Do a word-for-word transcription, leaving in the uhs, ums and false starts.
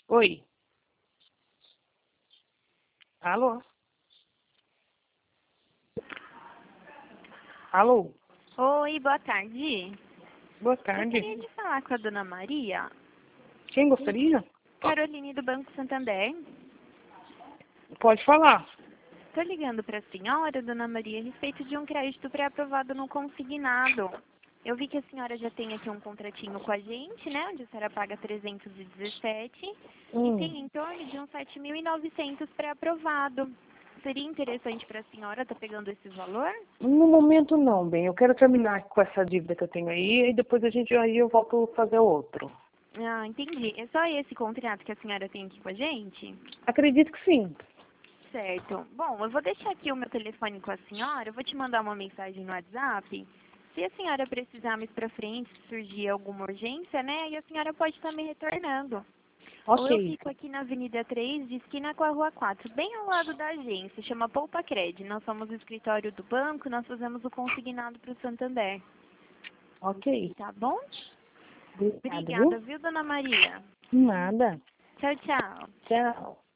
Oi. Alô? Alô? Oi, boa tarde. Boa Gostaria tarde. de falar com a dona Maria. Quem gostaria? Caroline do Banco Santander. Pode falar. Estou ligando para a senhora, dona Maria, a respeito de um crédito pré-aprovado no consignado. Eu vi que a senhora já tem aqui um contratinho com a gente, né? Onde a senhora paga trezentos e dezessete e Hum. tem em torno de uns sete mil e novecentos pré-aprovado. Seria interessante para a senhora estar pegando esse valor? No momento não, bem. Eu quero terminar com essa dívida que eu tenho aí e depois a gente aí eu volto a fazer outro. Ah, entendi. É só esse contrato que a senhora tem aqui com a gente? Acredito que sim. Certo. Bom, eu vou deixar aqui o meu telefone com a senhora, eu vou te mandar uma mensagem no WhatsApp. Se a senhora precisar mais pra frente, se surgir alguma urgência, né, aí a senhora pode estar me retornando. Ou eu Ok. fico aqui na Avenida três, de esquina com a Rua quatro, bem ao lado da agência, chama Poupa Cred. Nós somos o escritório do banco, nós fazemos o consignado para o Santander. Ok. Tá bom? Obrigada, Obrigada, viu? viu, dona Maria? Nada. Tchau, tchau. Tchau.